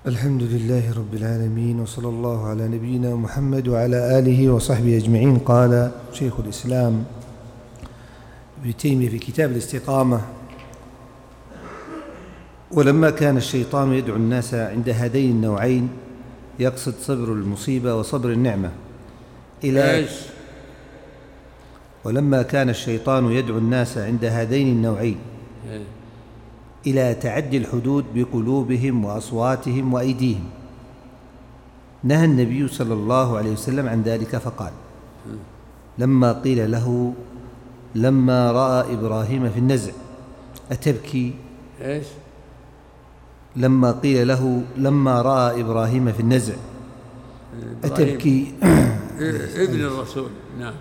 الحمد لله رب العالمين، وصلى الله على نبينا محمد وعلى آله وصحبه أجمعين. قال شيخ الإسلام ابن تيمية في كتاب الاستقامة: ولما كان الشيطان يدعو الناس عند هذين النوعين، يقصد صبر المصيبة وصبر النعمة، ولما كان الشيطان يدعو الناس عند هذين النوعين إلى تعدي الحدود بقلوبهم وأصواتهم وأيديهم، نهى النبي صلى الله عليه وسلم عن ذلك فقال: لما قيل له لما رأى إبراهيم في النزع أتبكي؟ لما قيل له لما رأى إبراهيم في النزع أتبكي؟ ابن الرسول. نعم.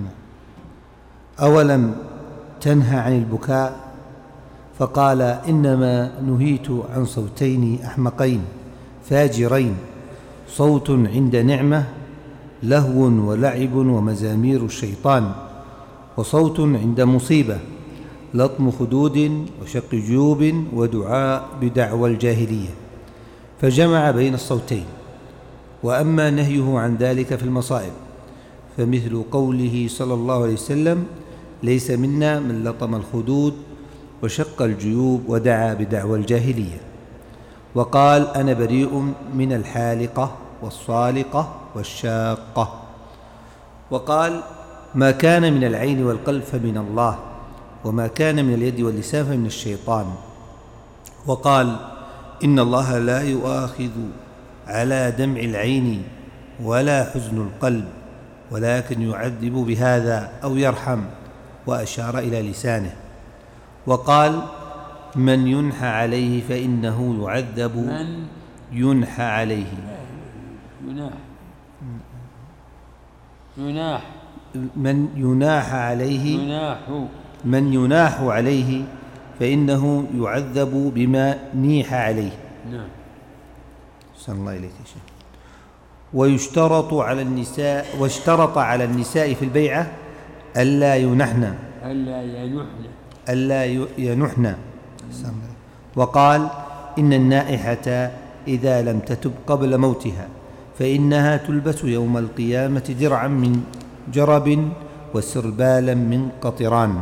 أولم تنهى عن البكاء؟ فقال: إنما نهيت عن صوتين أحمقين فاجرين، صوت عند نعمة لهو ولعب ومزامير الشيطان، وصوت عند مصيبة لطم خدود وشق جيوب ودعاء بدعوى الجاهلية، فجمع بين الصوتين. وأما نهيه عن ذلك في المصائب فمثل قوله صلى الله عليه وسلم: ليس منا من لطم الخدود وشق الجيوب ودعا بدعوى الجاهلية. وقال: أنا بريء من الحالقة والصالقة والشاقة. وقال: ما كان من العين والقلب فمن الله، وما كان من اليد واللسان فمن الشيطان. وقال: إن الله لا يؤاخذ على دمع العين ولا حزن القلب، ولكن يعذب بهذا أو يرحم، وأشار إلى لسانه. وقال: من ينحى عليه فإنه يعذب. من ينحى عليه من يناح عليه من يناح عليه فإنه يعذب بما نيح عليه. نعم. صلى الله عليه وسلم. واشترط على النساء في البيعة ألا ينحن. وقال: إن النائحة إذا لم تتب قبل موتها فإنها تلبس يوم القيامة درعا من جرب وسربالا من قطران.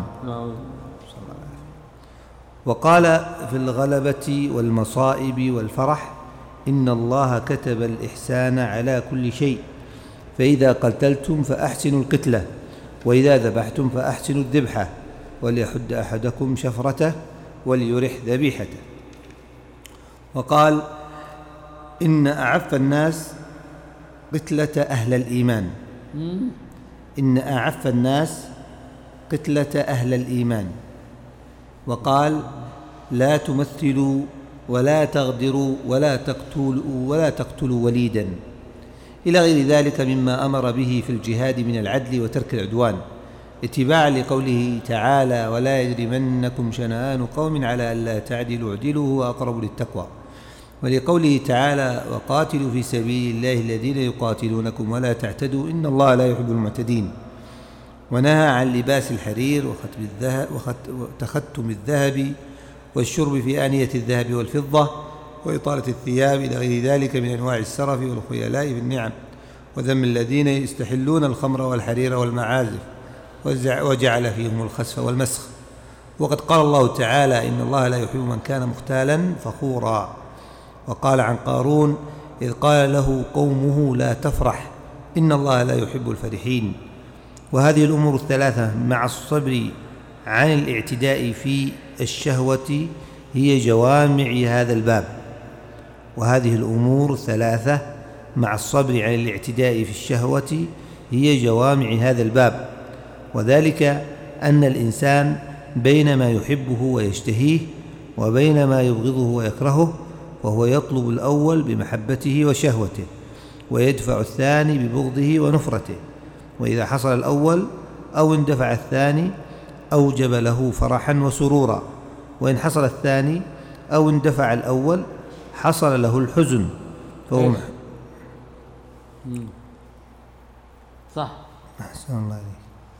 وقال في الغلبة والمصائب والفرح: إن الله كتب الإحسان على كل شيء، فإذا قتلتم فأحسنوا القتلة، وإذا ذبحتم فأحسنوا الذبحة، وليحد أحدكم شفرته وليرح ذبيحته. وقال: إن أعف الناس قتلة أهل الإيمان. إن أعف الناس قتلة أهل الإيمان. وقال: لا تمثلوا ولا تغدروا ولا تقتلوا وليدا، إلى غير ذلك مما أمر به في الجهاد من العدل وترك العدوان، اتباعا لقوله تعالى: ولا يجرمنكم شنآن قوم على ألا تعدلوا اعدلوا هو أقرب للتقوى، ولقوله تعالى: وقاتلوا في سبيل الله الذين يقاتلونكم ولا تعتدوا إن الله لا يحب المعتدين. ونهى عن لباس الحرير وتختم الذهب والشرب في آنية الذهب والفضة وإطالة الثياب، إلى غير ذلك من أنواع السرف والخيلاء في النعم، وذم الذين يستحلون الخمر والحرير والمعازف، وجعل فيهم الخسف والمسخ. وقد قال الله تعالى: إن الله لا يحب من كان مختالا فخورا. وقال عن قارون إذ قال له قومه: لا تفرح إن الله لا يحب الفرحين. وهذه الأمور الثلاثة مع الصبر عن الاعتداء في الشهوة هي جوامع هذا الباب. وهذه الأمور الثلاثة مع الصبر عن الاعتداء في الشهوة هي جوامع هذا الباب، وذلك أن الإنسان بين ما يحبه ويشتهيه وبين ما يبغضه ويكرهه، وهو يطلب الأول بمحبته وشهوته، ويدفع الثاني ببغضه ونفرته. وإذا حصل الأول أو اندفع الثاني أوجب له فرحا وسرورا، وإن حصل الثاني أو اندفع الأول حصل له الحزن. فهو صح. أحسن الله عليك.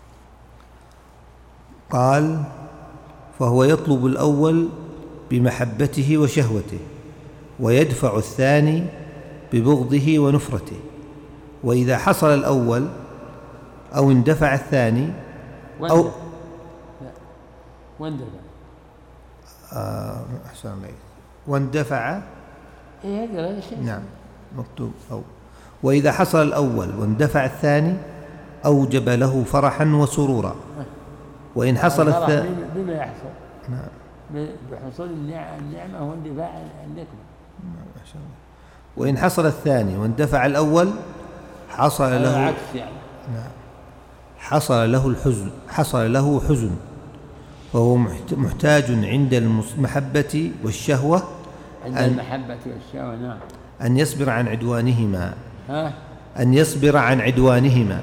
قال: فهو يطلب الأول بمحبته وشهوته، ويدفع الثاني ببغضه ونفرته. وإذا حصل الأول أو اندفع الثاني أو واندفع أحسن عليك واندفع نعم مكتوب أو. وإذا حصل الأول واندفع الثاني أوجب له فرحا وسرورا. وإن حصل الثاني بما يحصل بحصول النعمة واندفاع النقمة. وإن حصل الثاني واندفع الأول حصل له عكس يعني. حصل له حزن وهو محتاج عند المحبة والشهوة عند المحبة والشهوة نعم أن يصبر عن عدوانهما أن يصبر عن عدوانهما.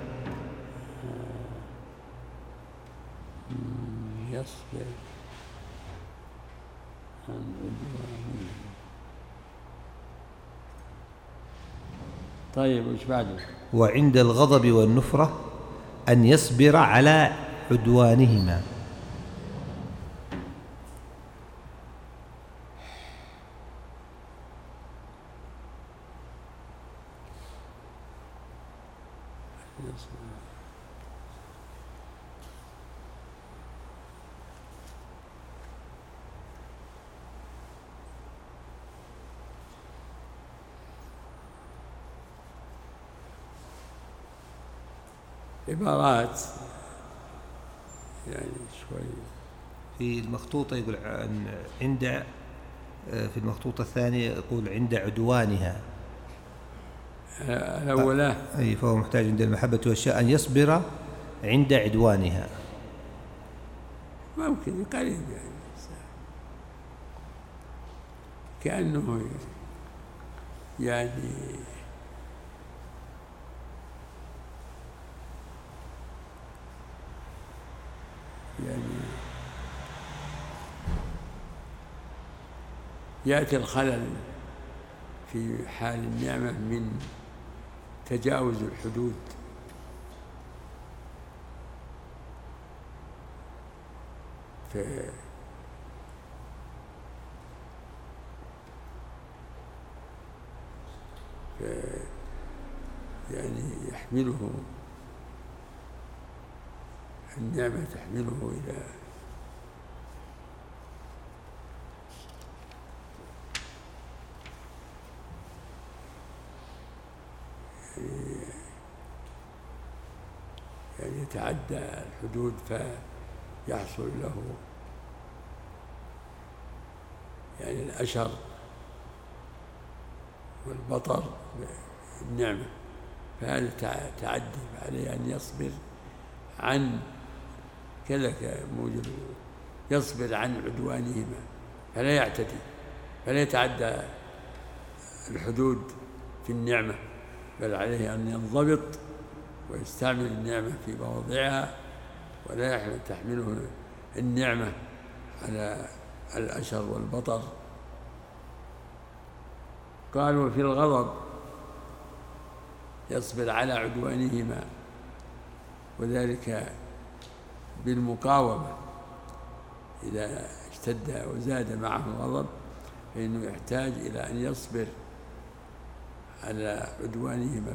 طيب وش بعده؟ وعند الغضب والنفرة أن يصبر على عدوانهما. عبارات يعني شوي في المخطوطة يقول عند في المخطوطة الثانية يقول عند عدوانها الأولى أي فهو محتاج عند المحبة والشهوة أن يصبر عند عدوانها. ممكن قريب يعني كأنه يعني يأتي الخلل في حال النعمة من تجاوز الحدود يعني يحمله النعمة تحمله إلى يعني يتعدى الحدود فيحصل له يعني الأشر والبطر بالنعمة، فهذا تعدي عليه أن يصبر عن كذا موجب يصبر عن عدوانهما فلا يعتدي فلا يتعدى الحدود في النعمة، بل عليه أن ينضبط ويستعمل النعمة في مواضعها ولا تحمله النعمة على الأشر والبطر. قال وفي الغضب يصبر على عدوانهما وذلك بالمقاومة، إذا اشتد وزاد معه الغضب فإنه يحتاج إلى أن يصبر على عدوانهما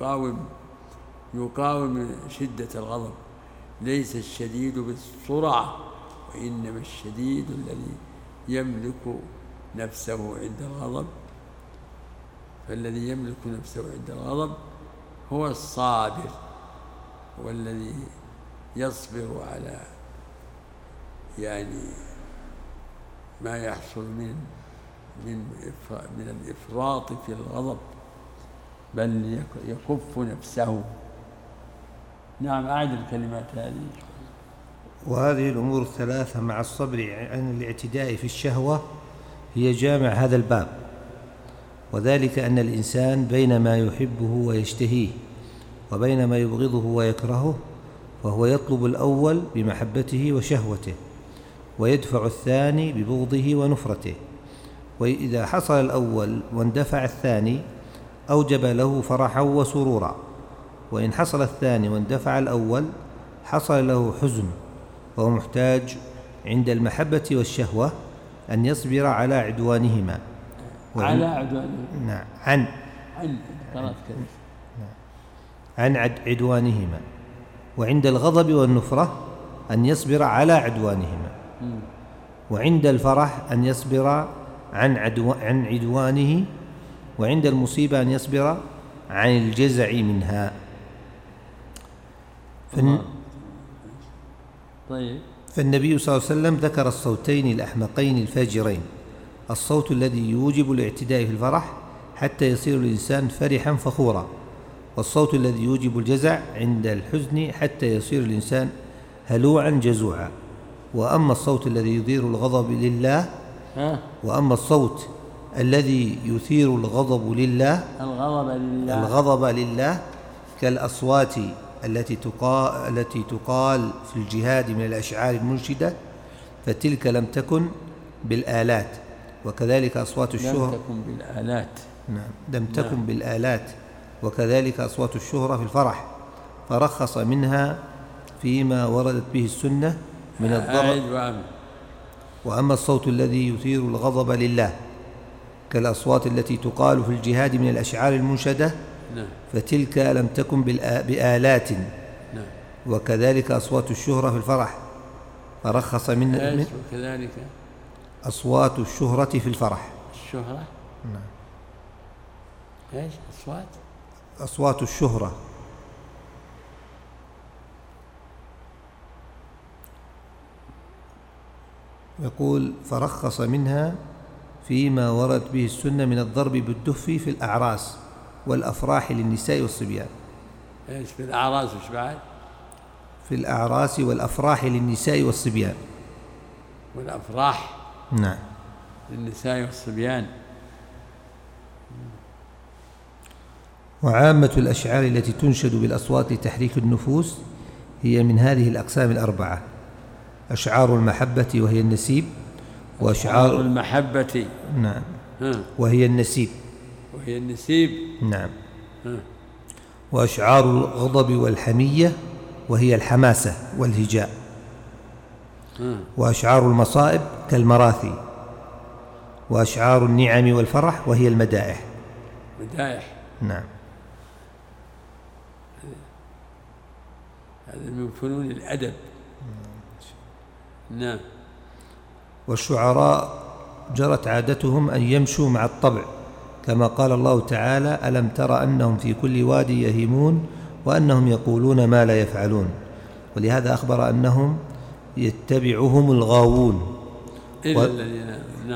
يقاوم شدة الغضب. ليس الشديد بالسرعة وإنما الشديد الذي يملك نفسه عند الغضب، فالذي يملك نفسه عند الغضب هو الصابر، هو الذي يصبر على يعني ما يحصل من الإفراط في الغضب، بل يكف نفسه. نعم أعد الكلمات هذه. وهذه الأمور الثلاثة مع الصبر عن الاعتداء في الشهوة هي جامع هذا الباب، وذلك أن الإنسان بين ما يحبه ويشتهيه وبين ما يبغضه ويكرهه، فهو يطلب الأول بمحبته وشهوته ويدفع الثاني ببغضه ونفرته. وإذا حصل الأول واندفع الثاني أوجب له فرحا وسرورا، وإن حصل الثاني واندفع الأول حصل له حزن، وهو محتاج عند المحبة والشهوة أن يصبر على عدوانهما. على عدوانه. نعم. عن قرأت كذا. عن عدوانهما. وعند الغضب والنفرة أن يصبر على عدوانهما. وعند الفرح أن يصبر عن عدوانه. وعند المصيبة أن يصبر عن الجزع منها. طيب. فالنبي صلى الله عليه وسلم ذكر الصوتين الأحمقين الفاجرين: الصوت الذي يوجب الاعتداء في الفرح حتى يصير الإنسان فرحا فخورا، والصوت الذي يوجب الجزع عند الحزن حتى يصير الإنسان هلوعا جزوعا. وأما الصوت الذي يثير الغضب لله وأما الصوت الذي يثير الغضب لله الغضب لله كالأصوات التي تقال في الجهاد من الأشعار المنشدة، فتلك لم تكن بالآلات. وكذلك أصوات الشهرة لم تكن بالآلات. نعم، لم تكن بالآلات. وكذلك أصوات الشهرة في الفرح، فرخص منها فيما وردت به السنة من الضرب. وأما الصوت الذي يثير الغضب لله كالأصوات التي تقال في الجهاد من الأشعار المنشدة، فتلك لم تكن بآلات. وكذلك أصوات الشهرة في الفرح، فرخص منها وكذلك أصوات الشهرة في الفرح. الشهرة؟ نعم. إيش أصوات الشهرة. يقول: فرخص منها فيما ورد به السنة من الضرب بالدف في الأعراس والأفراح للنساء والصبيان. إيش في الأعراس وش بعد؟ في الأعراس والأفراح للنساء والصبيان. والأفراح نعم للنساء والصبيان. وعامة الأشعار التي تنشد بالأصوات لتحريك النفوس هي من هذه الأقسام الأربعة: أشعار المحبة وهي النسيب، وأشعار المحبة نعم وهي النسيب نعم. وأشعار الغضب والحمية وهي الحماسة والهجاء. وأشعار المصائب كالمراثي. وأشعار النعم والفرح وهي المدائح. نعم. هذا من فنون الأدب. نعم. والشعراء جرت عادتهم أن يمشوا مع الطبع، كما قال الله تعالى: ألم تر أنهم في كل وادي يهيمون وأنهم يقولون ما لا يفعلون. ولهذا أخبر أنهم يتبعهم الغاوون. نعم.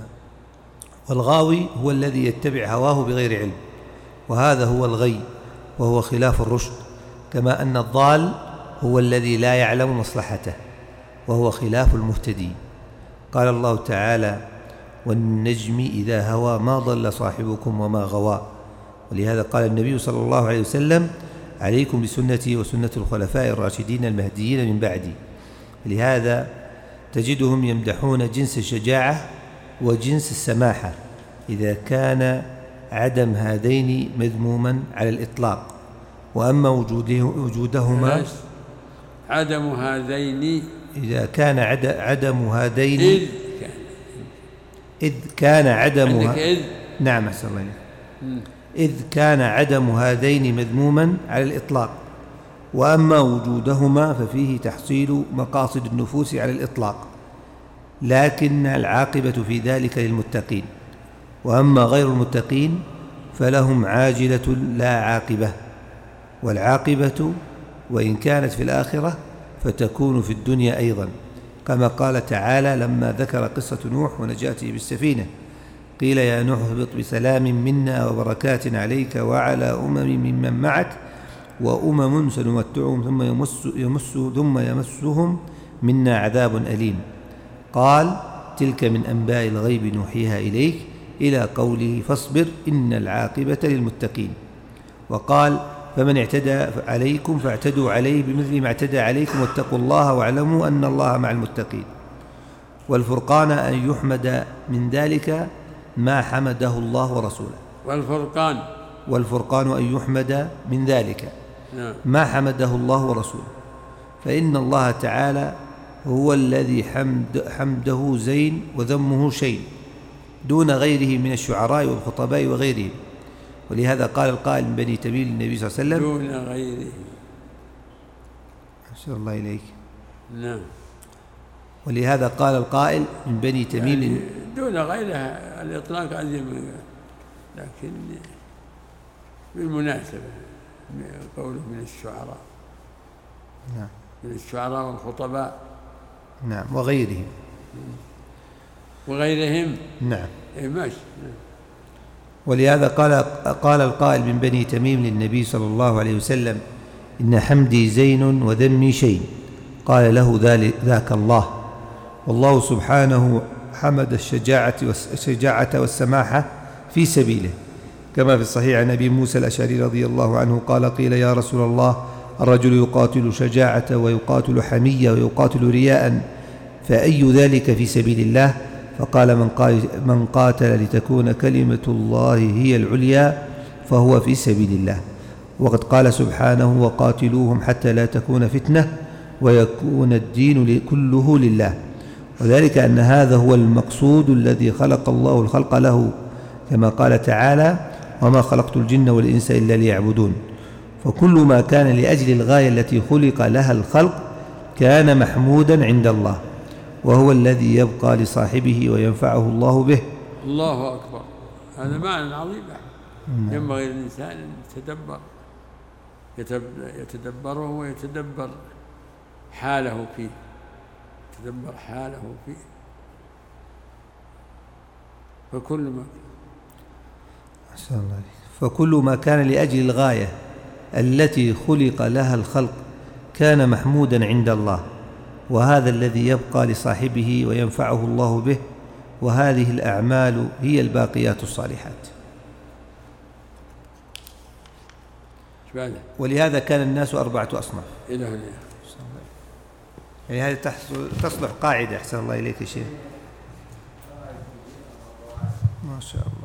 والغاوي هو الذي يتبع هواه بغير علم، وهذا هو الغي، وهو خلاف الرشد. كما أن الضال هو الذي لا يعلم مصلحته، وهو خلاف المهتدي. قال الله تعالى: والنجم إذا هوى ما ضل صاحبكم وما غوى. ولهذا قال النبي صلى الله عليه وسلم: عليكم بسنتي وسنة الخلفاء الراشدين المهديين من بعدي. لهذا تجدهم يمدحون جنس الشجاعة وجنس السماحة إذا كان عدم هذين مذموما على الإطلاق. وأما وجودهما عدم هذين إذا كان عدم هذين إذ كان عدم نعم أحسن الله عليك. إذ كان عدم هذين مذموما على الإطلاق. وأما وجودهما ففيه تحصيل مقاصد النفوس على الإطلاق، لكن العاقبة في ذلك للمتقين. وأما غير المتقين فلهم عاجلة لا عاقبة، والعاقبة وإن كانت في الآخرة فتكون في الدنيا أيضا، كما قال تعالى لما ذكر قصة نوح ونجاته بالسفينة: قيل يا نوح اهبط بسلام منا وبركات عليك وعلى ممن معك وأمم سنمتعهم ثم يمسهم منا عذاب أليم. قال: تلك من أنباء الغيب نوحيها إليك، إلى قوله: فاصبر إن العاقبة للمتقين. وقال: فمن اعتدى عليكم فاعتدوا عليه بمثل ما اعتدى عليكم واتقوا الله واعلموا أن الله مع المتقين. والفرقان أن يحمد من ذلك ما حمده الله ورسوله. والفرقان أن يحمد من ذلك ما حمده الله ورسوله، فإن الله تعالى هو الذي حمده زين وذمه شين، دون غيره من الشعراء والخطباء وغيرهم. ولهذا قال القائل من بني تميم للنبي صلى الله عليه وسلم دون غيره. أحسن الله إليك. نعم. ولهذا قال القائل من بني تميم يعني دون غيرها الإطلاق أزيم، لكن بالمناسبة قوله من الشعراء. نعم. من الشعراء والخطباء. نعم. وغيرهم. وغيرهم. نعم. ماشي. ولهذا قال القائل من بني تميم للنبي صلى الله عليه وسلم إن حمدي زين وذمي شين، قال له ذاك الله. والله سبحانه حمد الشجاعة والسماحة في سبيله، كما في الصحيح عن أبي موسى الأشعري رضي الله عنه قال قيل يا رسول الله الرجل يقاتل شجاعة ويقاتل حمية ويقاتل رياء، فأي ذلك في سبيل الله؟ فقال من قاتل لتكون كلمة الله هي العليا فهو في سبيل الله. وقد قال سبحانه وقاتلوهم حتى لا تكون فتنة ويكون الدين كله لله، وذلك أن هذا هو المقصود الذي خلق الله الخلق له، كما قال تعالى وما خلقت الجن والإنس إلا ليعبدون. فكل ما كان لأجل الغاية التي خلق لها الخلق كان محمودا عند الله، وهو الذي يبقى لصاحبه وينفعه الله به. الله أكبر. هذا معنى عظيم. ينبغي للإنسان أن يتدبره ويتدبر حاله فيه. فكل ما كان لأجل الغاية التي خلق لها الخلق كان محمودا عند الله، وهذا الذي يبقى لصاحبه وينفعه الله به، وهذه الأعمال هي الباقيات الصالحات. ولهذا كان الناس 4 أصناف. يعني هذه تصلح قاعدة. أحسن الله إليك يا شيخ، ما شاء الله.